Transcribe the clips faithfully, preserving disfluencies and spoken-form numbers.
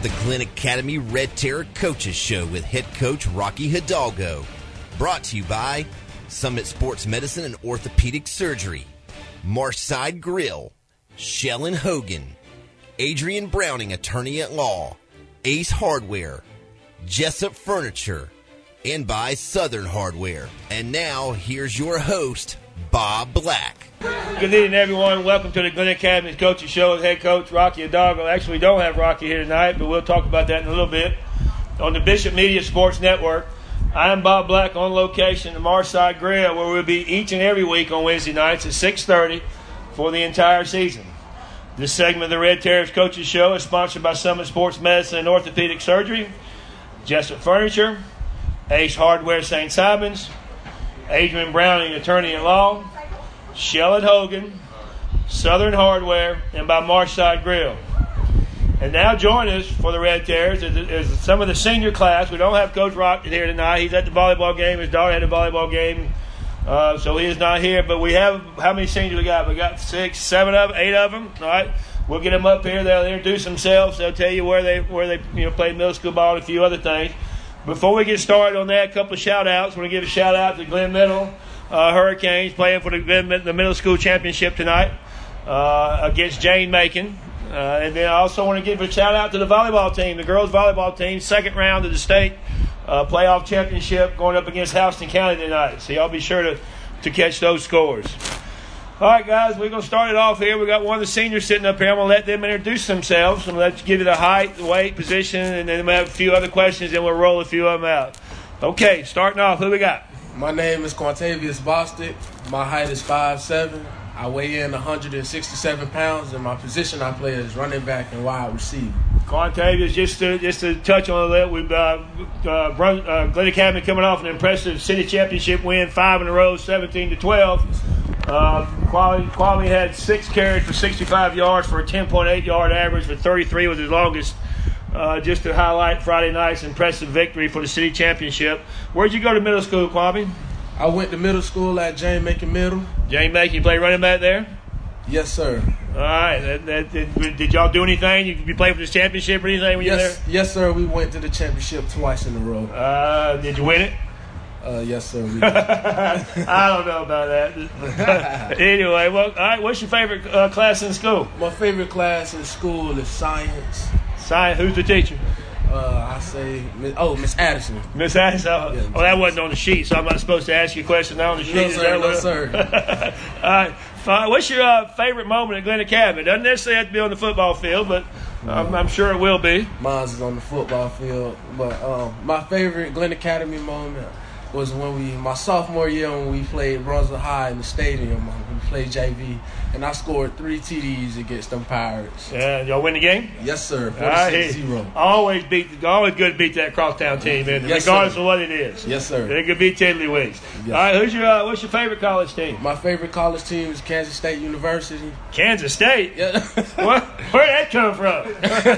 the Glenn Academy Red Terror Coaches Show with head coach Rocky Hidalgo. Brought to you by Summit Sports Medicine and Orthopedic Surgery, Marshside Grill, Shell and Hogan, Adrian Browning, Attorney at Law, Ace Hardware, Jessup Furniture, and by Southern Hardware. And now, here's your host, Bob Black. Good evening, everyone. Welcome to the Glenn Academy Coaches Show with head coach Rocky Hidalgo. Actually, we don't have Rocky here tonight, but we'll talk about that in a little bit. On the Bishop Media Sports Network, I am Bob Black on location at Marshside Grill, where we'll be each and every week on Wednesday nights at six thirty for the entire season. This segment of the Red Terrors Coaches Show is sponsored by Summit Sports Medicine and Orthopedic Surgery, Jessup Furniture, Ace Hardware Saint Simons, Adrian Browning, Attorney at Law, Shell and Hogan, Southern Hardware, and by Marshside Grill. And now join us for the Red Terrors is, is some of the senior class. We don't have Coach Rock here tonight. He's at the volleyball game. His daughter had a volleyball game, uh, so he is not here. But we have, how many seniors we got? We got six, seven of them, eight of them. All right, we'll get them up here. They'll introduce themselves. They'll tell you where they where they you know played middle school ball and a few other things. Before we get started on that, a couple of shout-outs. I want to give a shout-out to Glen Middle uh, Hurricanes playing for the, Glen, the middle school championship tonight uh, against Jane Macon. Uh, and then I also want to give a shout-out to the volleyball team, the girls' volleyball team, second round of the state uh, playoff championship going up against Houston County tonight. So y'all be sure to, to catch those scores. All right, guys, we're going to start it off here. We got one of the seniors sitting up here. I'm going to let them introduce themselves. I'm going to let you give you the height, the weight, position, and then we'll have a few other questions, and we'll roll a few of them out. Okay, starting off, who we got? My name is Quantavious Bostic. My height is five seven. I weigh in one hundred sixty-seven pounds, and my position I play is running back and wide receiver. Quantavious, just to, just to touch on that, we've uh, uh, run, uh, Glen Academy coming off an impressive city championship win, five in a row, seventeen to twelve. Uh, Quali, Quali had six carries for sixty-five yards for a ten point eight yard average, for thirty-three was his longest. Uh, just to highlight Friday night's impressive victory for the city championship. Where'd you go to middle school, Kwame? I went to middle school at Jane Macon Middle. Jane Macon, you play running back there? Yes, sir. All right. That, that, did, did y'all do anything? You, you play for this championship or anything when yes, you were there? Yes, sir. We went to the championship twice in a row. Uh, did you win it? Uh, yes, sir. We did. I don't know about that. Anyway, well, all right. What's your favorite uh, class in school? My favorite class in school is science. Science. Who's the teacher? Uh, I say, oh, Miss Addison. Miss Addison. Oh, yeah, oh, that wasn't on the sheet, so I'm not supposed to ask you a question now on the sheet. No, sir. No, sir. All right. Fine. What's your uh, favorite moment at Glen Academy? Doesn't necessarily have to be on the football field, but um, I'm sure it will be. Mine's is on the football field, but um, my favorite Glen Academy moment was when we, my sophomore year, when we played Brunswick High in the stadium. We played J V, and I scored three T Ds against them Pirates. Yeah, y'all win the game? Yes, sir. forty-six zero. Always beat, always good to beat that crosstown team, man, yes, regardless sir. of what it is. Yes, sir. They could be tiddlywinks. Yes. All right, who's your, uh, what's your favorite college team? My favorite college team is Kansas State University. Kansas State? Yeah. What? Where'd that come from?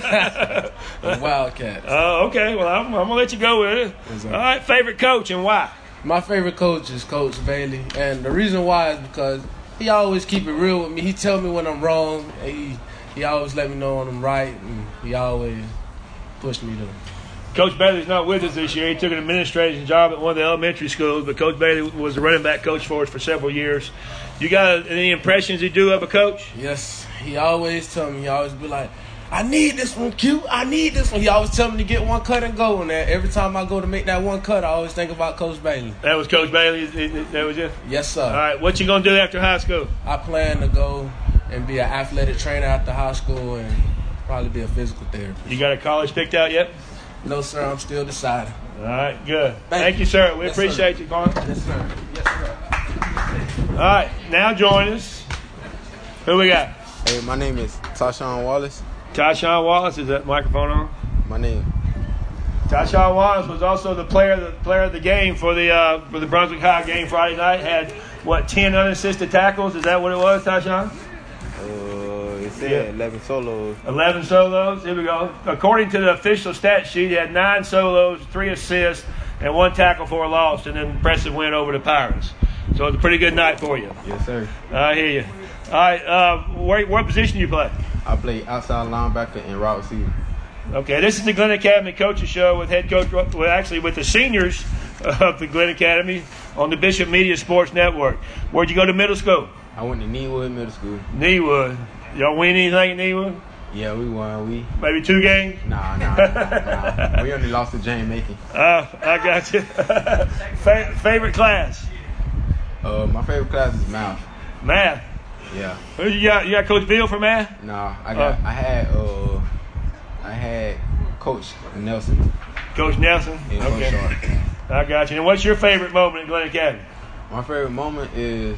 The Wildcats. Oh, uh, okay. Well, I'm, I'm going to let you go with it. Yes, all right, favorite coach and why? My favorite coach is Coach Bailey, and the reason why is because he always keep it real with me. He tell me when I'm wrong, and he he always let me know when I'm right, and he always push me to. Coach Bailey's not with us this year. He took an administration job at one of the elementary schools, but Coach Bailey was the running back coach for us for several years. You got any impressions you do of a coach? Yes, he always tell me. He always be like, I need this one, Q. I need this one. He always tell me to get one cut and go. And every time I go to make that one cut, I always think about Coach Bailey. That was Coach Bailey? That was it? Yes, sir. All right. What you going to do after high school? I plan to go and be an athletic trainer after high school and probably be a physical therapist. You got a college picked out yet? No, sir. I'm still deciding. All right. Good. Thank, Thank you, sir. We yes, appreciate sir. you, Colin. Yes, sir. Yes, sir. All right. Now join us. Who we got? Hey, my name is Tashawn Wallace. Tashawn Wallace, is that microphone on? My name. Tashawn Wallace was also the player, the player of the game for the uh, for the Brunswick High game Friday night. Had what ten unassisted tackles? Is that what it was, Tashawn? Uh, it said Yeah. eleven solos. eleven solos. Here we go. According to the official stat sheet, he had nine solos, three assists, and one tackle for a loss, and an impressive win over the Pirates. So it was a pretty good night for you. Yes, sir. I hear you. All right. Uh, where, what position do you play? I play outside linebacker and wide receiver. Okay, this is the Glenn Academy Coaches Show with head coach, well, actually with the seniors of the Glenn Academy on the Bishop Media Sports Network. Where'd you go to middle school? I went to Neewood Middle School. Neewood. Y'all win anything at Neewood? Yeah, we won. We Maybe two games? Nah, nah, nah, nah. We only lost to James Macon. Uh, I got you. Fa- favorite class? Uh, my favorite class is math. Math. Yeah. Who you got? You got Coach Bill for math? Nah, I got. Uh. I had. Uh, I had Coach Nelson. Coach Nelson? And Coach Okay. Sharp. I got you. And what's your favorite moment at Glenn Academy? My favorite moment is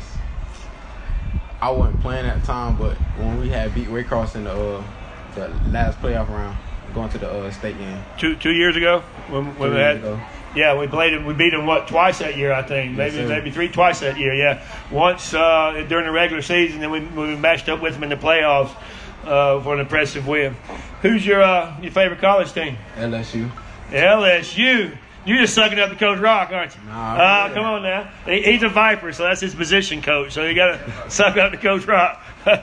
I wasn't playing at the time, but when we had beat Waycross in the uh, the last playoff round, going to the uh, state game. Two two years ago when, when Two we years had. ago. Yeah, we played him. We beat them what twice that year, I think. Maybe Yes, sir. maybe three twice that year. Yeah, once uh, during the regular season, then we we matched up with them in the playoffs uh, for an impressive win. Who's your uh, your favorite college team? L S U. L S U. You're just sucking up to Coach Rock, aren't you? Nah, uh, yeah. come on now. He, he's a Viper, so that's his position coach. So you got to suck up to Coach Rock.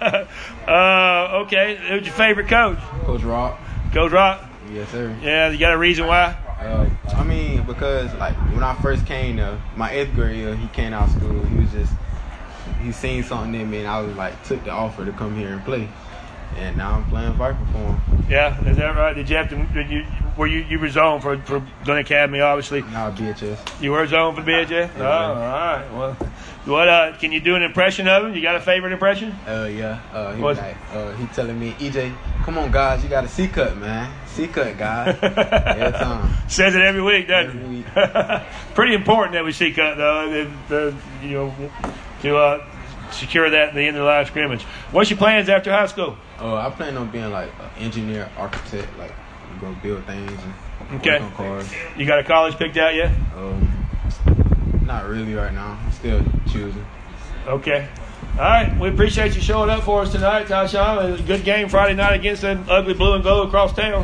uh, okay, who's your favorite coach? Coach Rock. Coach Rock. Yes, sir. Yeah, you got a reason why? Uh, I mean, because like when I first came there, my eighth grade year, he came out of school. He was just he seen something in me, and I was like took the offer to come here and play. And now I'm playing Viper for him. Yeah, is that right? Did you have to? Did you were you you were zoned for for Glenn Academy? Obviously, Now B H S. you were zoned for B H S. Oh, all right. Well, what? Uh, can you do an impression of him? You got a favorite impression? Uh, yeah. Uh, he What's- was like, uh, he telling me, E J, come on, guys, you got a C cut, man. C cut, guys. Every time. Says it every week, doesn't Every week. it? Pretty important that we see cut though. The, the, you know, to uh, secure that at the end of the line scrimmage. What's your plans after high school? Uh, I plan on being like an engineer, architect, like I'm gonna build things and Okay. work on cars. You got a college picked out yet? Um, not really right now. I'm still choosing. Okay. All right. We appreciate you showing up for us tonight, Tyshawn. It was a good game Friday night against the ugly blue and gold across town.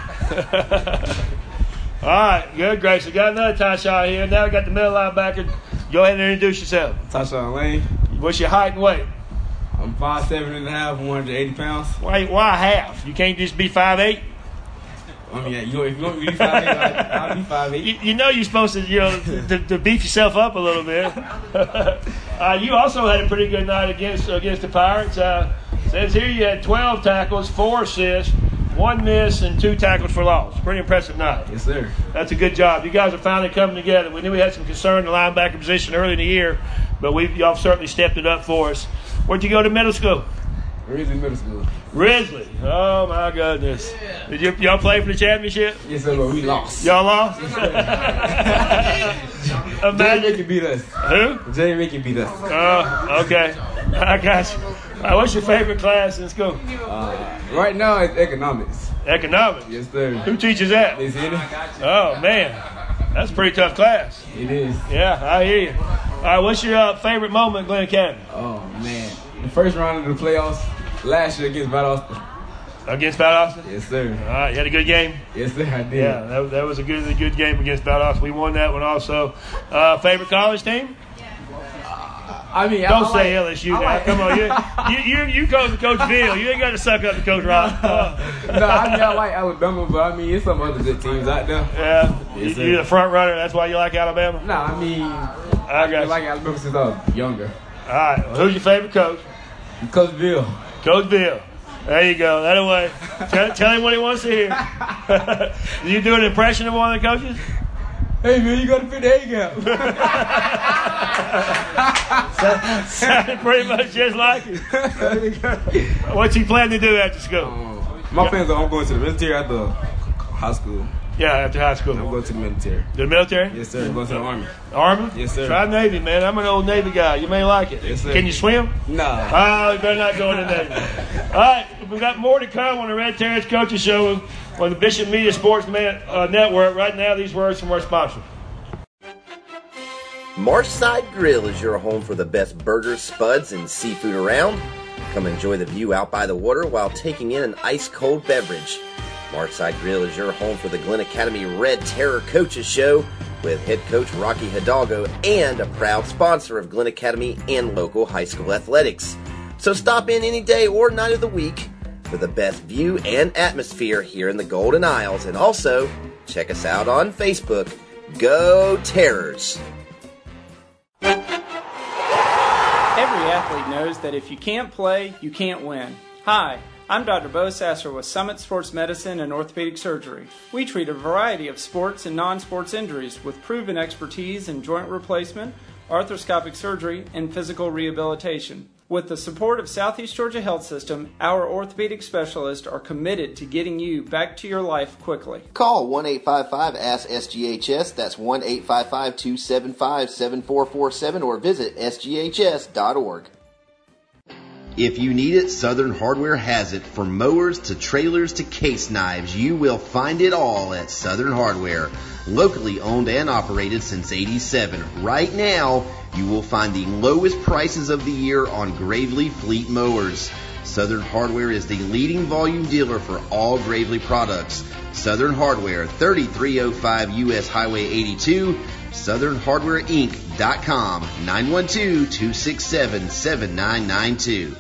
All right. Good, Grace. We got another Tyshawn here. Now we got the middle linebacker. Go ahead and introduce yourself. Tashawn Lane. What's your height and weight? I'm five seven and a half, one hundred eighty pounds. Why, why half? You can't just be five eight? I mean, yeah, you know, if you want me to be five eight, I'll be five eight. You, you know you're supposed to, you know, to, to beef yourself up a little bit. uh, you also had a pretty good night against against the Pirates. Uh, says here you had twelve tackles, four assists, one miss, and two tackles for loss. Pretty impressive night. Yes, sir. That's a good job. You guys are finally coming together. We knew we had some concern in the linebacker position early in the year, but we've y'all certainly stepped it up for us. Where'd you go to middle school? Risley Middle School. Risley. Oh my goodness. Did you, y'all play for the championship? Yes, sir, but we lost. Y'all lost? Jay Imagine. Ricky beat us. Who? Jay Ricky beat us. Oh, okay. I got you. All right, what's your favorite class in school? Uh, right now, it's economics. Economics. Yes, sir. Who teaches that? Is it? Oh, man. That's a pretty tough class. It is. Yeah, I hear you. All right, what's your uh, favorite moment at Glenn Academy? Oh, man. The first round of the playoffs last year against Bad Austin. Against Valdosta? Yes, sir. All right, you had a good game? Yes, sir, I did. Yeah, that, that was a good a good game against Valdosta. We won that one also. Uh, favorite college team? I mean, Don't I say like, L S U I now. like- Come on, you you you, you go to Coach Bill. You ain't got to suck up to Coach Rock. Uh, no, I mean, I like Alabama, but I mean, it's some other good teams out there. yeah, Yes, sir. you're the front runner. That's why you like Alabama. No, I mean, I got I you. like Alabama since I was younger. All right, well, who's your favorite coach? Coach Bill. Coach Bill. There you go. That away. Tell, tell him what he wants to hear. Did you do an impression of one of the coaches? Hey, man, you got to fit the A gap. Sounded pretty much just like it. What's he planning to do after school? Um, my plans are I'm going to the military after high school. Yeah, after high I'm school. going to the military. The military? Yes, sir. I'm going to the Army. Army? Yes, sir. Try Navy, man. I'm an old Navy guy. You may like it. Yes, sir. Can you swim? Nah. Oh, you better not go in the Navy. All right, we've got more to come on the Red Terrace Coaches Show on the Bishop Media Sports Man, uh, Network. Right now, these words from our sponsor. Marshside Grill is your home for the best burgers, spuds, and seafood around. Come enjoy the view out by the water while taking in an ice-cold beverage. Marshside Grill is your home for the Glenn Academy Red Terror Coaches Show with head coach Rocky Hidalgo and a proud sponsor of Glenn Academy and local high school athletics. So stop in any day or night of the week. for the best view and atmosphere here in the Golden Isles. And also, check us out on Facebook. Go Terrors! Every athlete knows that if you can't play, you can't win. Hi, I'm Doctor Bo Sasser with Summit Sports Medicine and Orthopedic Surgery. We treat a variety of sports and non-sports injuries with proven expertise in joint replacement, arthroscopic surgery, and physical rehabilitation. With the support of Southeast Georgia Health System, our orthopedic specialists are committed to getting you back to your life quickly. Call one eight five five A S K S G H S. That's one eight five five, two seven five, seven four four seven or visit S G H S dot org. If you need it, Southern Hardware has it. From mowers to trailers to case knives, you will find it all at Southern Hardware. Locally owned and operated since eighty-seven. Right now, you will find the lowest prices of the year on Gravely Fleet mowers. Southern Hardware is the leading volume dealer for all Gravely products. Southern Hardware, thirty-three oh five U S Highway eighty-two, southern hardware inc dot com, nine one two, two six seven, seven nine nine two.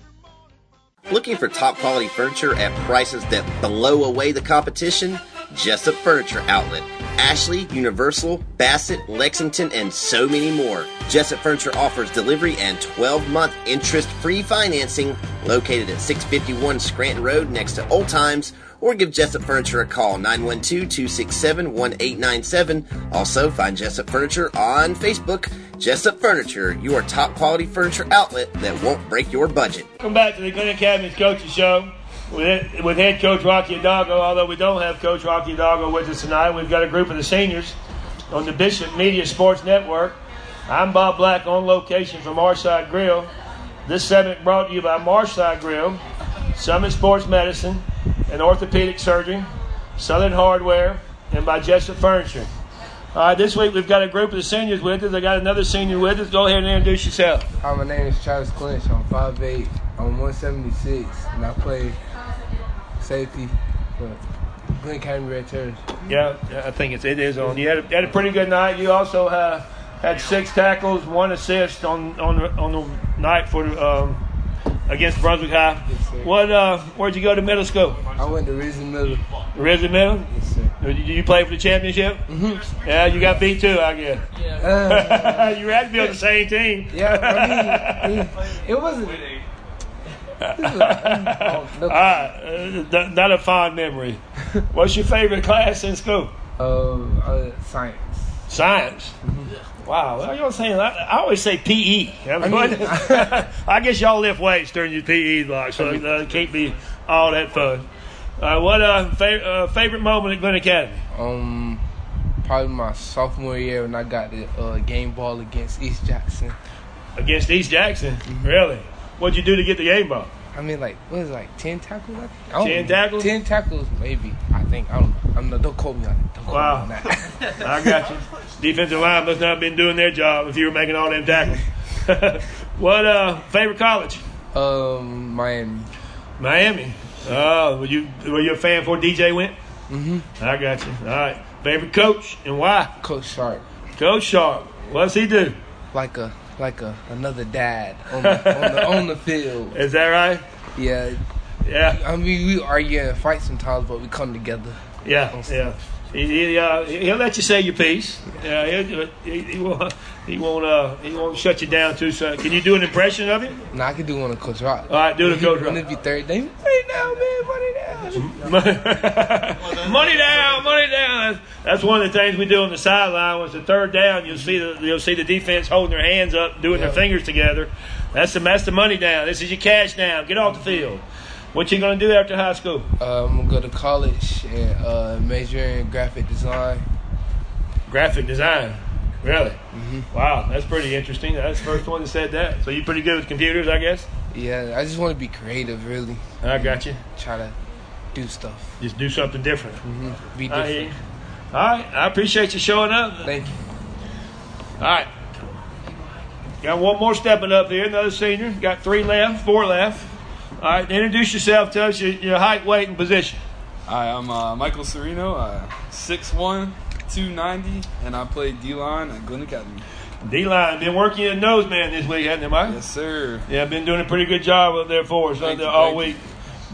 Looking for top quality furniture at prices that blow away the competition? Jessup Furniture Outlet. Ashley, Universal, Bassett, Lexington, and so many more. Jessup Furniture offers delivery and twelve-month interest-free financing located at six fifty-one Scranton Road next to Old Times, or give Jessup Furniture a call, nine one two, two six seven, one eight nine seven. Also, find Jessup Furniture on Facebook. Jessup Furniture, your top quality furniture outlet that won't break your budget. Welcome back to the Glen Academy's Coaches Show with, with head coach Rocky Hidalgo. Although we don't have Coach Rocky Hidalgo with us tonight, we've got a group of the seniors on the Bishop Media Sports Network. I'm Bob Black on location from Marside Grill. This segment brought to you by Marside Grill, Summit Sports Medicine and Orthopedic Surgery, Southern Hardware, and by Jessup Furniture. All right, this week we've got a group of the seniors with us. I got another senior with us. Go ahead and introduce yourself. Hi, my name is Travis Clinch. I'm five eight. I'm one seventy-six, and I play safety for Glen Academy Red Terrors. Yeah, I think it's, it is on. You had a, had a pretty good night. You also uh, had six tackles, one assist on on the, on the night for um, against Brunswick High. Yes, sir. What? Uh, where'd you go to middle school? I went to Rizzi Middle. Rizzi Middle? Yes, sir. Did you play for the championship? Mm-hmm. Yeah, you got beat too, I guess. Uh, you had to be on the same team. yeah, I mean, it, it wasn't. All right, uh, not a fond memory. What's your favorite class in school? Uh, uh, science. Science. Mm-hmm. Wow, well, you know what I'm saying? I, I always say P E. I, mean, I, mean, I guess y'all lift weights during your P E block, so it uh, can't be all that fun. Uh, what uh, fa- uh, favorite moment at Glen Academy? Um, probably my sophomore year when I got the uh, game ball against East Jackson. Against East Jackson? Mm-hmm. Really? What'd you do to get the game ball? I mean, like, what is it, like ten tackles? I think? I don't Ten know. tackles? Ten tackles, maybe. I think. I don't know. I'm not, don't quote me on it. Don't quote Wow. me on that. I got you. Defensive line must not have been doing their job if you were making all them tackles. What uh, favorite college? um, Miami. Miami. Oh, were you were you a fan before D J went? Mm-hmm. I got you. All right. Favorite coach and why? Coach Sharp. Coach Sharp. What's he do? Like a like a another dad on the, on the on the field. Is that right? Yeah. Yeah. I mean, we argue and fight sometimes, but we come together. Yeah. Yeah. He, he, uh, he'll let you say your piece. Yeah, he'll, he, he won't. He won't. Uh, he won't shut you down too soon. Can you do an impression of him? Now I can do one of Coach Rock. All right, do the Coach Rock. When it be third day, money down, man, money down. Money down, money down. That's, that's one of the things we do on the sideline. When it's the third down, you'll see the you'll see the defense holding their hands up, doing Yeah. their fingers together. That's the that's the money down. This is your cash down. Get off the field. What you gonna do after high school? Uh, I'm gonna go to college and uh, major in graphic design. Graphic design. Really? Mm-hmm. Wow, that's pretty interesting. That's the first one that said that. So you pretty good with computers, I guess? Yeah, I just want to be creative, really. I got you. Try to do stuff. Just do something different. Mm-hmm. Be I hear different. you. All right, I appreciate you showing up. Thank you. All right. Got one more stepping up here, another senior. Got three left, four left. All right, introduce yourself. Tell us your, your height, weight, and position. Hi, I'm uh, Michael Sereno, uh, six one, two ninety, and I play D-line at Glen Academy. D-line, been working your nose man this week, hasn't it, Mike? Yes, sir. Yeah, been doing a pretty good job up there for us Thank uh, you, all thank week.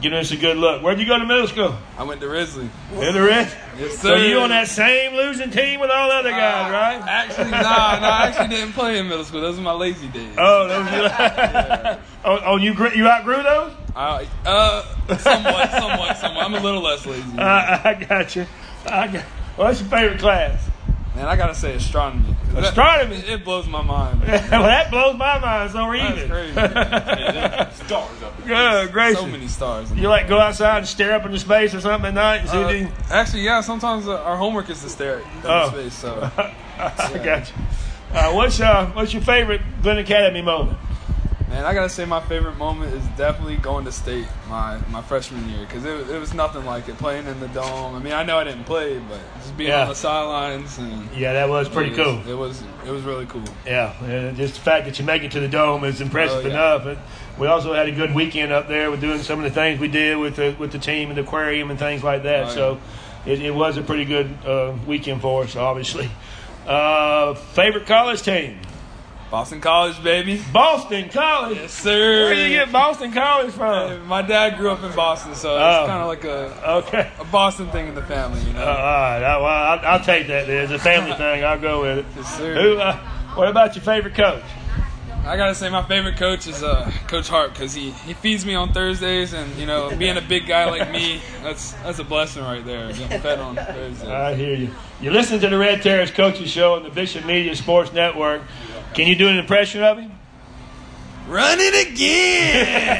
giving us a good look. Where'd you go to middle school? I went to Risley. In the red? Yes, So sir. you on that same losing team with all the other guys, Uh, right? Actually, nah, nah, I actually didn't play in middle school. Those were my lazy days. Oh, those you, oh, oh, you gr- you outgrew those? Uh, uh, somewhat, somewhat, somewhat. I'm a little less lazy. Uh, I got you. I got. What's your favorite class? Man, I gotta say astronomy. That- Astronomy? It, it blows my mind. Well, that blows my mind. So That's even. crazy. Stars up Good gracious. So many stars. You like go outside and stare up into space or something at night and see Uh, the. actually, yeah. Sometimes uh, our homework is to stare at Oh. space. So, I got you. Uh, what's uh, what's your favorite Glen Academy moment? man, I gotta say my favorite moment is definitely going to state my, my freshman year because it, it was nothing like it playing in the dome. I mean, I know I didn't play, but just being Yeah. on the sidelines and Yeah, that was pretty it cool. was, It was it was really cool. Yeah, and just the fact that you make it to the dome is impressive Oh, yeah. enough. And we also had a good weekend up there with doing some of the things we did with the with the team and the aquarium and things like that. Oh, yeah. So it, it was a pretty good uh, weekend for us, obviously. Uh, favorite college team? Boston College, baby. Boston College. Yes, sir. Where do you get Boston College Hey, from? my dad grew up in Boston, so Oh. it's kind of like a, Okay. a Boston thing in the family, you know. Uh, all right. I, well, I'll, I'll take that. Then. It's a family thing. I'll go with it. Yes, sir. Who? Uh, what about your favorite coach? I gotta say my favorite coach is uh, Coach Hart because he, he feeds me on Thursdays, and you know, being a big guy like me, that's that's a blessing right there. Getting fed on Thursdays. I hear you. You're listening to the Red Terrace Coaches Show on the Bishop Media Sports Network. Can you do an impression of him? Run it again.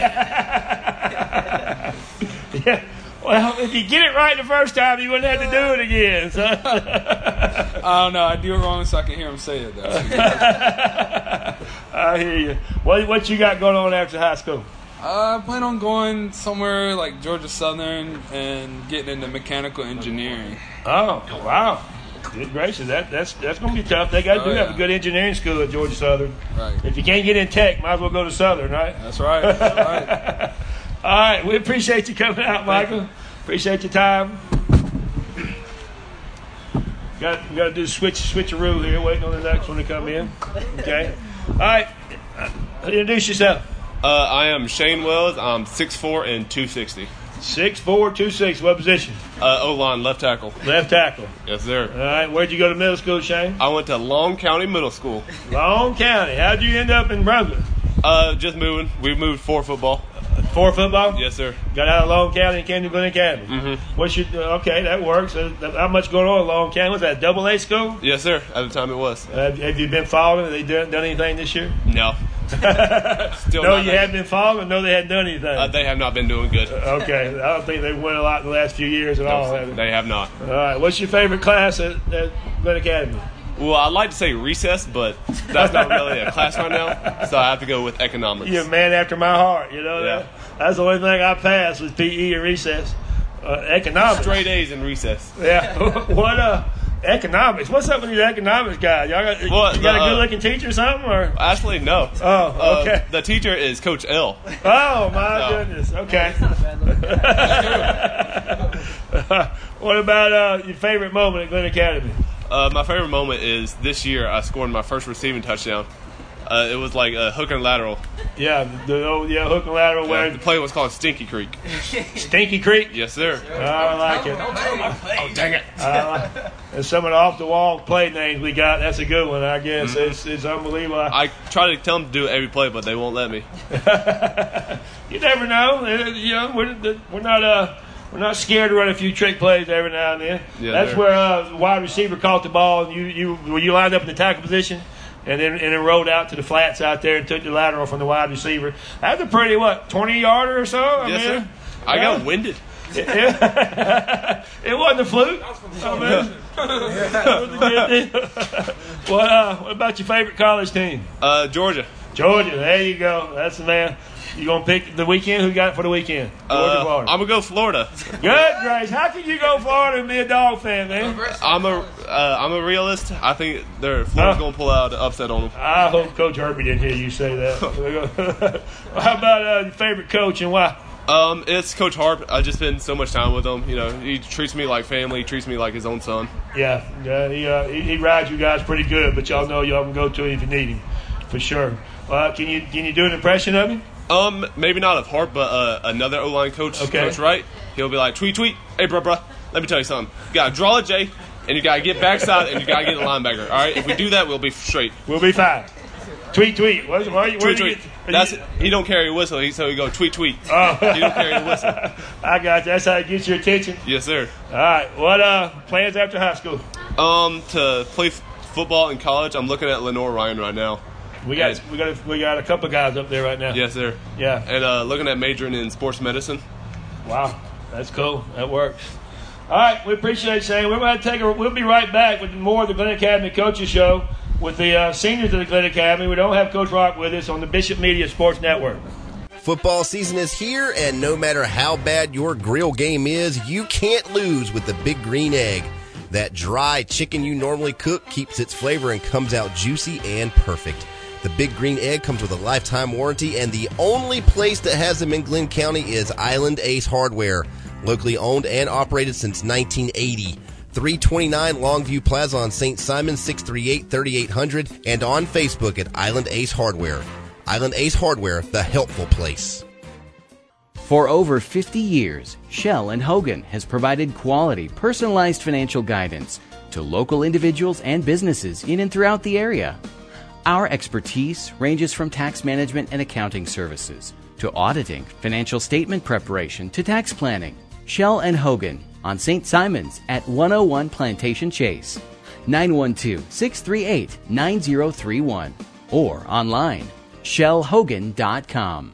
Yeah. Well, if you get it right the first time, you wouldn't have to do it again. So. I don't know. I do it wrong so I can hear him say it though. I hear you. What what you got going on after high school? Uh, I plan on going somewhere like Georgia Southern and getting into mechanical engineering. Oh, wow. Good gracious. That, that's that's going to be tough. They got to Oh, do have yeah. a good engineering school at Georgia Southern. Right. If you can't get in tech, might as well go to Southern, right? That's right. That's right. All right. We appreciate you coming out, Michael. Appreciate your time. Got we got to do switch switcheroo here, waiting on the next one to come in. Okay. All right. Uh, introduce yourself. Uh, I am Shane Wells. I'm six foot four and two sixty. Six four two six. What position? Uh, O-line, left tackle. Left tackle. Yes, sir. All right. Where'd you go to middle school, Shane? I went to Long County Middle School. Long County. How'd you end up in Brunswick? Uh, just moving. We moved for football. For football? Yes, sir. Got out of Long County and came to Glen Academy. Mm-hmm. What's your, okay, that works. Uh, how much going on in Long County? Was that a double A school? Yes, sir. At the time it was. Uh, have you been following? Have they done, done anything this year? No. Still No, not you that- haven't been following? No, they hadn't done anything. Uh, they have not been doing good. Okay, I don't think they've won a lot in the last few years at all. Have No, they? they have not. All right, what's your favorite class at, at Glen Academy? Well, I'd like to say recess, but that's not really a class right now, so I have to go with economics. You're a man after my heart, you know Yeah. that? That's the only thing I passed was P E and recess. Uh, economics. Straight A's in recess. Yeah. What uh economics? What's up with these economics guys? Y'all got, What, you got the, a uh, good looking teacher or something or? Actually, no. Oh, okay. Uh, the teacher is Coach L. Oh my No. goodness. Okay. What about uh, your favorite moment at Glen Academy? Uh, my favorite moment is this year I scored my first receiving touchdown. Uh, it was like a hook and lateral. Yeah, the old yeah hook and lateral Yeah, where the play was called Stinky Creek. Stinky Creek. Yes, sir. I like it. Oh, dang it. Uh, and some of the off the wall play names we got. That's a good one, I guess. Mm-hmm. It's it's unbelievable. I try to tell them to do every play, but they won't let me. You never know. Uh, You know, we're, we're not uh, we're not scared to run a few trick plays every now and then. Yeah, That's they're- where uh, the wide receiver caught the ball, and you you were you lined up in the tackle position, and then and then rolled out to the flats out there and took the lateral from the wide receiver. That's a pretty what twenty yarder or so. I Yes, mean, sir. I yeah. got winded. It, it, it wasn't a fluke. I mean, it was a good deal. What uh, what about your favorite college team? Uh, Georgia. Georgia. There you go. That's the man. You gonna pick the weekend? Who you got it for the weekend? Georgia, Uh, Florida. I'm gonna go Florida. Good, Grace. How can you go Florida and be a dog fan, man? I'm a uh, I'm a realist. I think they're Florida's Huh? gonna pull out an upset on them. I hope Coach Herbie didn't hear you say that. How about uh, your favorite coach and why? Um, it's Coach Harp. I've just spent so much time with him. You know, he treats me like family. He treats me like his own son. Yeah, yeah he, uh, he he rides you guys pretty good, but y'all know y'all can go to him if you need him, for sure. Uh, can you can you do an impression of him? Um, maybe not of heart, but uh, another O-line coach, Okay. Coach Wright, he'll be like, tweet, tweet. Hey, bro, bro, let me tell you something. You got to draw a J, and you got to get backside, and you got to get a linebacker. All right? If we do that, we'll be straight. We'll be fine. Tweet, tweet. What, where, where Tweet, do you tweet. get, That's you, He don't carry a whistle, he, so he go tweet, tweet. Oh. He don't carry a whistle. I got you. That's how it gets your attention. Yes, sir. All right. What uh, plans after high school? Um, to play f- football in college, I'm looking at Lenore Ryan right now. We got And- we got a, we got a couple of guys up there right now. Yes, sir. Yeah. And uh, looking at majoring in sports medicine. Wow, that's cool. That works. All right, we appreciate it, Sam. We're going to take a. We'll be right back with more of the Glen Academy Coaches Show with the uh, seniors of the Glen Academy. We don't have Coach Rock with us on the Bishop Media Sports Network. Football season is here, and no matter how bad your grill game is, you can't lose with the Big Green Egg. That dry chicken you normally cook keeps its flavor and comes out juicy and perfect. The Big Green Egg comes with a lifetime warranty, and the only place that has them in Glenn County is Island Ace Hardware, locally owned and operated since nineteen eighty. three twenty-nine Longview Plaza on Saint Simon, six three eight, three eight hundred, and on Facebook at Island Ace Hardware. Island Ace Hardware, the helpful place. For over fifty years, Shell and Hogan has provided quality, personalized financial guidance to local individuals and businesses in and throughout the area. Our expertise ranges from tax management and accounting services to auditing, financial statement preparation to tax planning. Shell and Hogan on Saint Simons at one oh one Plantation Chase, nine one two, six three eight, nine oh three one, or online, shell hogan dot com.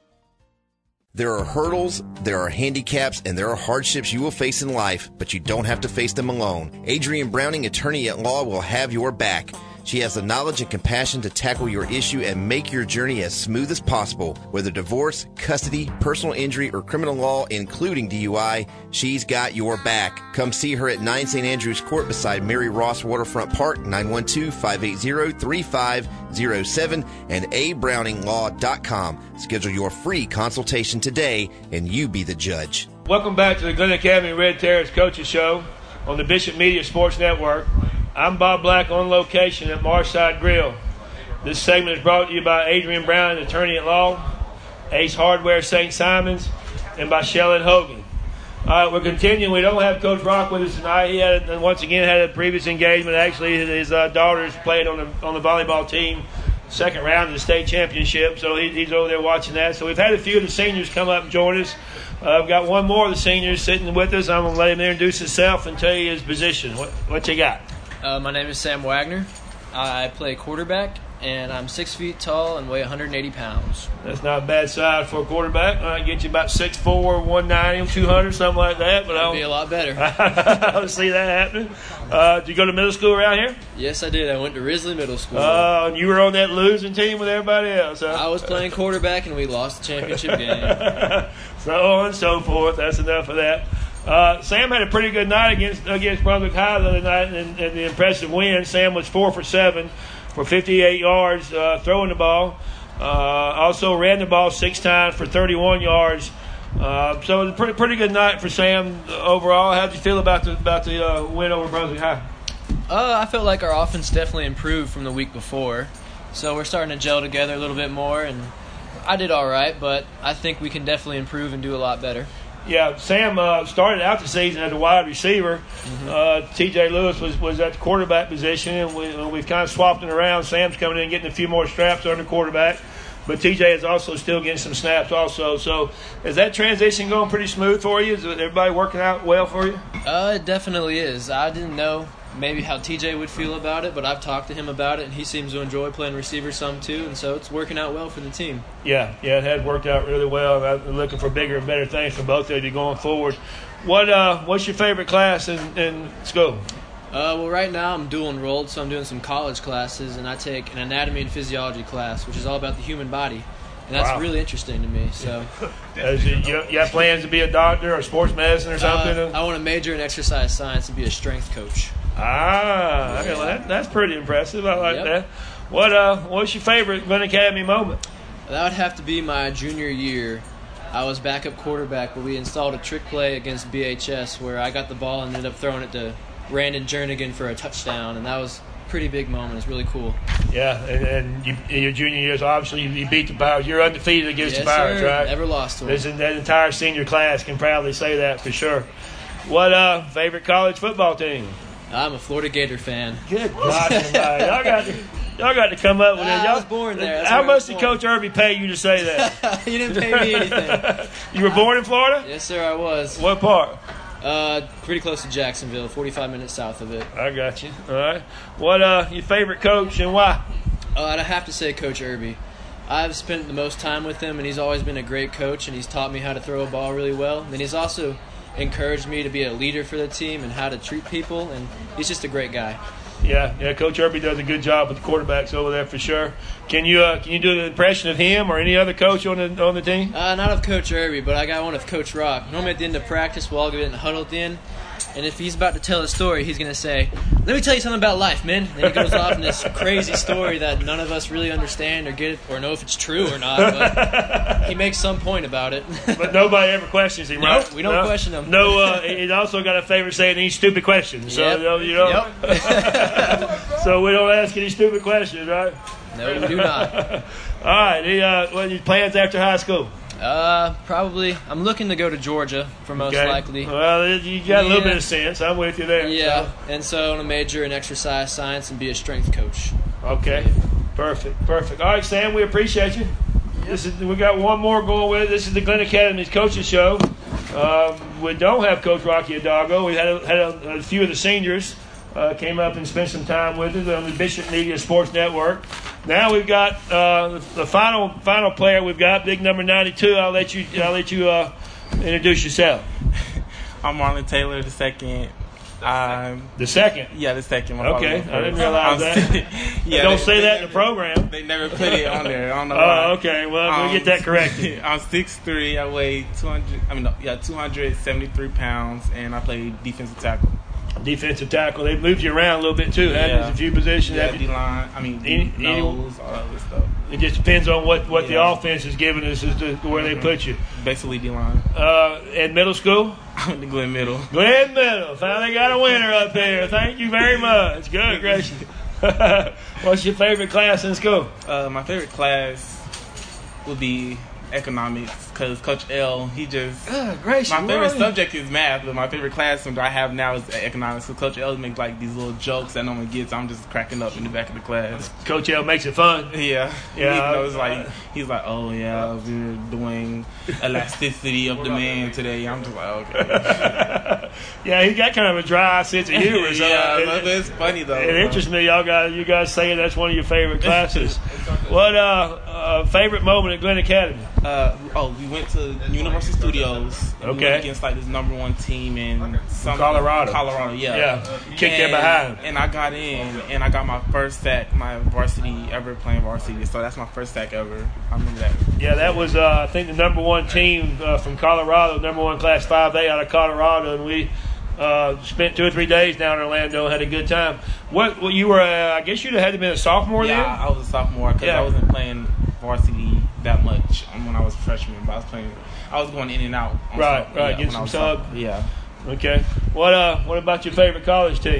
There are hurdles, there are handicaps, and there are hardships you will face in life, but you don't have to face them alone. Adrienne Browning, attorney at law, will have your back. She has the knowledge and compassion to tackle your issue and make your journey as smooth as possible. Whether divorce, custody, personal injury, or criminal law, including D U I, she's got your back. Come see her at nine Saint Andrews Court beside Mary Ross Waterfront Park, nine one two, five eight zero, three five zero seven, and a browning law dot com. Schedule your free consultation today, and you be the judge. Welcome back to the Glen Academy Red Terrace Coaches Show on the Bishop Media Sports Network. I'm Bob Black on location at Marshside Grill. This segment is brought to you by Adrienne Brown, attorney at law, Ace Hardware Saint Simons, and by Shell and Hogan. All right, we're continuing. We don't have Coach Rock with us tonight. He had, once again, had a previous engagement. Actually, his uh, daughter's played on the on the volleyball team, second round of the state championship. So he, he's over there watching that. So we've had a few of the seniors come up and join us. Uh, I've got one more of the seniors sitting with us. I'm going to let him introduce himself and tell you his position. What, what you got? Uh, my name is Sam Wagner. I play quarterback, and I'm six feet tall and weigh one hundred eighty pounds. That's not a bad size for a quarterback. I get you about six foot four, one ninety, two hundred, something like that. But That'd I'll be a lot better. I don't see that happening. Uh, did you go to middle school around here? Yes, I did. I went to Risley Middle School. Uh, and you were on that losing team with everybody else, huh? I was playing quarterback, and we lost the championship game. So on and so forth. That's enough of that. Uh, Sam had a pretty good night against against Brunswick High the other night, and, and the impressive win. Sam was four for seven for fifty-eight yards uh, throwing the ball. Uh, also ran the ball six times for thirty-one yards. Uh, so it was a pretty pretty good night for Sam overall. How did you feel about the about the uh, win over Brunswick High? Uh, I felt like our offense definitely improved from the week before. So we're starting to gel together a little bit more, and I did all right, but I think we can definitely improve and do a lot better. Yeah, Sam uh, started out the season as a wide receiver. Mm-hmm. Uh, T J Lewis was, was at the quarterback position, and we, we've kind of swapped it around. Sam's coming in and getting a few more straps under quarterback, but T J is also still getting some snaps also. So is that transition going pretty smooth for you? Is everybody working out well for you? Uh, it definitely is. I didn't know maybe how T J would feel about it, but I've talked to him about it, and he seems to enjoy playing receiver some too, and so it's working out well for the team. Yeah, yeah, it has worked out really well. I'm looking for bigger and better things from both of you going forward. What uh, what's your favorite class in, in school? Uh, well, right now I'm dual enrolled, so I'm doing some college classes, and I take an anatomy and physiology class, which is all about the human body. And that's wow. really interesting to me. So, Is it, you, you have plans to be a doctor or sports medicine or something? Uh, I want to major in exercise science and be a strength coach. Ah, okay, well, that, that's pretty impressive. I like yep. that. What uh, what's your favorite Glen Academy moment? That would have to be my junior year. I was backup quarterback, but we installed a trick play against B H S where I got the ball and ended up throwing it to Brandon Jernigan for a touchdown, and that was pretty big moment. It's really cool. Yeah, and, and you, in your junior years, obviously, you, you beat the Pirates. You're undefeated against Yes, the Pirates, sir. right? Never lost to them. This is, that entire senior class can proudly say that for sure. What uh, favorite college football team? I'm a Florida Gator fan. Good God, somebody. y'all got to y'all got to come up with Ah, it. Y'all, I was born there. That's How where I much was did born. Coach Irby pay you to say that? You didn't pay me anything. You were born in Florida? Yes, sir, I was. What part? Uh, pretty close to Jacksonville, forty-five minutes south of it. I got you. All right. What uh, your favorite coach and why? Uh, I'd have to say Coach Irby. I've spent the most time with him, and he's always been a great coach, and he's taught me how to throw a ball really well. And he's also encouraged me to be a leader for the team and how to treat people, and he's just a great guy. Yeah, yeah. Coach Irby does a good job with the quarterbacks over there for sure. Can you uh, can you do an impression of him or any other coach on the on the team? Uh, not of Coach Irby, but I got one of Coach Rock. Normally at the end of practice, we'll all get in the huddle at the end, and if he's about to tell a story, he's going to say, "Let me tell you something about life, man." And he goes off in this crazy story that none of us really understand or get it, or know if it's true or not, but he makes some point about it. But nobody ever questions him, right? Nope, we don't no? question him. No, uh, he's also got a favorite saying any stupid questions. So Yep. you know, you know Yep. so we don't ask any stupid questions, right? No, we do not. All right. The, uh, what are your plans after high school? Uh, probably. I'm looking to go to Georgia for most Okay. likely. Well, you got a little Yeah. bit of sense. I'm with you there. Yeah, so. and so I want to major in exercise science and be a strength coach. Okay. Perfect. Perfect. All right, Sam. We appreciate you. This is we got one more going with. This is the Glenn Academy's coaches show. Um, we don't have Coach Rocky Hidalgo. We had a, had a, a few of the seniors uh, came up and spent some time with us on the Bishop Media Sports Network. Now we've got uh, the, the final final player. We've got big number ninety-two. I'll let you I'll let you uh, introduce yourself. I'm Marlon Taylor, the second. Um, The second. yeah, the second one. Okay, I didn't realize that. yeah, Don't they- say they that in the never- program. They never put it on there. I don't know why. Oh, okay. Well, we'll Um, get that corrected. I'm six three. I weigh two hundred. I mean, no, yeah, two hundred seventy-three pounds, and I play defensive tackle. Defensive tackle. They've moved you around a little bit too, haven't they? Yeah. A few positions. Yeah, haven't you? D line. I mean, Any- any- nose, all that other stuff. It just depends on what, what the Yeah. offense is giving us as to where they put you. Basically, D line. Uh, at middle school? I went to Glen Middle. Glen Middle. Finally got a winner up there. Thank you very much. Good gracious. What's your favorite class in school? Uh, my favorite class would be economics because Coach L, he just. Good gracious. My favorite Roy. subject is math, but my favorite class that I have now is economics. So Coach L makes like these little jokes that no one gets. I'm just cracking up in the back of the class. Coach L makes it fun. Yeah, Yeah, He knows uh, like he's like, oh yeah, we're doing elasticity of demand today. I'm just like, okay. Yeah, he's got kind of a dry sense of humor. So yeah, it, but it's funny though. it interests me. Y'all got you guys saying that's one of your favorite classes. What uh, uh favorite moment at Glenn Academy? Uh, oh, we went to Universal Studios. And We Okay. went against like this number one team in some, Colorado. Colorado, yeah. Yeah, kicked and, them behind. And I got in, and I got my first sack, my varsity ever playing varsity. So that's my first sack ever. I remember that. Yeah, that was uh, I think the number one team uh, from Colorado, number one class five A out of Colorado, and we uh, spent two or three days down in Orlando and had a good time. What? Well, you were? Uh, I guess you'd have had to been a sophomore Yeah, then. I was a sophomore because Yeah. I wasn't playing varsity that much when I was a freshman, but I was playing. I was going in and out. on Right, sub- right, yeah, get when I some was sub. sophomore. Yeah, Okay. What? Uh, what about your favorite college team?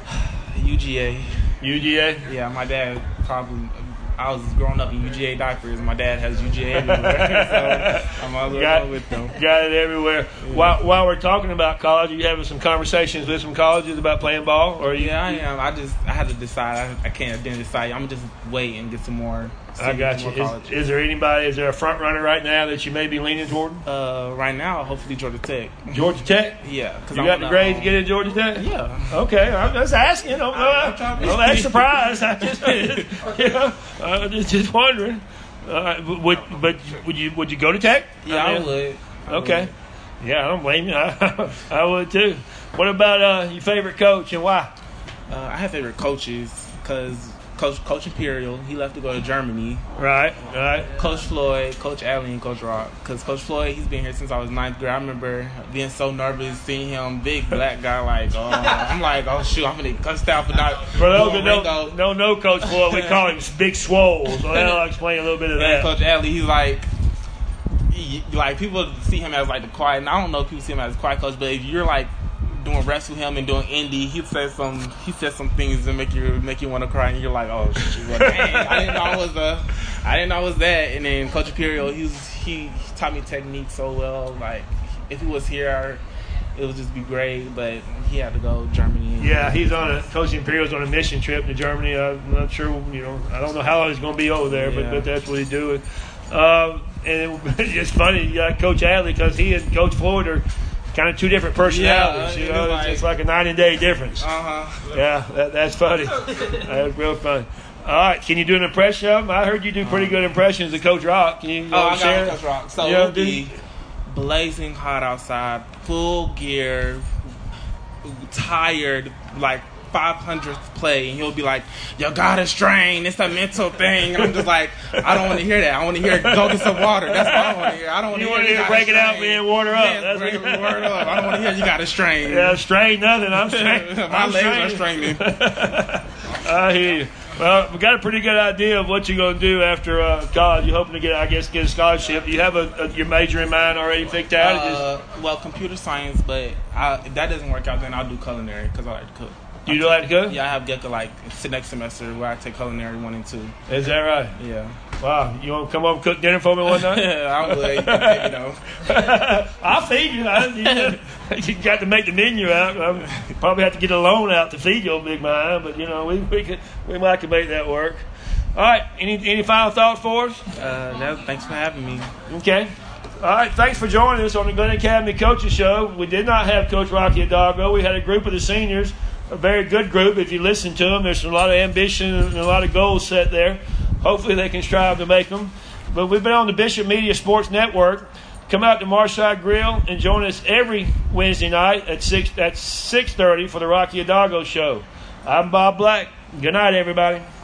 U G A. U G A. Yeah, my dad probably. I was growing up in U G A diapers. My dad has U G A everywhere, so I might as well Got, go with them. got it everywhere. While, while we're talking about college, are you having some conversations with some colleges about playing ball? Or are you, Yeah, I am. I just I had to decide. I, I can't. I didn't decide. I'm just wait and get some more. I got you. some more Is, is there anybody? Is there a front runner right now that you may be leaning toward? Uh, right now, hopefully Georgia Tech. Georgia Tech. Yeah, because You got the grades to get in Georgia Tech? Yeah. Okay, I'm just asking. Don't, I'm uh, trying to- don't act surprised. I just, you know, uh, just, just wondering. Uh, would but would you would you go to Tech? Yeah, I mean, would. I Okay. would. Yeah, I don't blame you. I, I would too. What about uh, your favorite coach and why? Uh, I have favorite coaches because Coach Coach Imperial, he left to go to Germany. Right, right. Coach Floyd, Coach Alley, and Coach Rock. Because Coach Floyd, he's been here since I was ninth grade. I remember being so nervous seeing him, big black guy, like, oh, I'm like, oh shoot, I'm gonna get cussed out for not. For those that doing don't, Ringo. don't know Coach Floyd, we call him Big Swole. So that'll explain a little bit of And that. Coach Alley, he's like, he, like people see him as like the quiet. And I don't know if people see him as a quiet coach, but if you're like doing reps with him and doing indie, he said some he said some things that make you make you want to cry, and you're like, oh shit, well, dang, I didn't know I was uh, I didn't know I was that. And then Coach Imperial, he was, he taught me technique so well. Like if he was here, it would just be great. But he had to go to Germany. Yeah, he's on a Coach Imperial's on a mission trip to Germany. I'm not sure, you know, I don't know how long he's going to be over there, yeah. but, but that's what he's doing. Uh, and it, it's funny, you got Coach Adley, because he and Coach Floyd are kind of two different personalities. Yeah, you know, it's, it's like a night and day difference. Uh-huh. Yeah, that, that's funny. That's real funny. All right, can you do an impression of him? I heard you do pretty good impressions of Coach Rock. Can you oh, I share? got Coach Rock. So yeah, it'll be blazing hot outside, full gear, tired, like five hundredth play, and he'll be like, you gotta strain, it's a mental thing. And I'm just like, I don't want to hear that. I want to hear, go get some water. That's what I want to hear. I don't want to hear, you, you break it out, man, water up. Yeah, that's break it water up. I don't want to hear, you gotta strain. Yeah, strain nothing. I'm straining. My I'm legs straining. are straining. I hear you. Well, we got a pretty good idea of what you're going to do after uh, college. You're hoping to get, I guess, get a scholarship. Do you have a, a, your major in mind already picked out? Uh, well, computer science, but I, if that doesn't work out, then I'll do culinary because I like to cook. You do like to cook? Yeah, I have Gecko like next semester where I take culinary one and two. Is that right? Yeah. Wow. You want to come over and cook dinner for me one night? Yeah, I would. You know. I'll feed you. I, you. You got to make the menu out. I probably have to get a loan out to feed your big mind, but you know we we could we might could make that work. All right. Any any final thoughts for us? Uh, no, thanks for having me. Okay. All right, thanks for joining us on the Glen Academy Coaches Show. We did not have Coach Rocky Hidalgo. We had a group of the seniors, a very good group. If you listen to them, there's a lot of ambition and a lot of goals set there. Hopefully they can strive to make them. But we've been on the Bishop Media Sports Network. Come out to Marside Grill and join us every Wednesday night at six at six thirty for the Rocky Hidalgo Show. I'm Bob Black. Good night, everybody.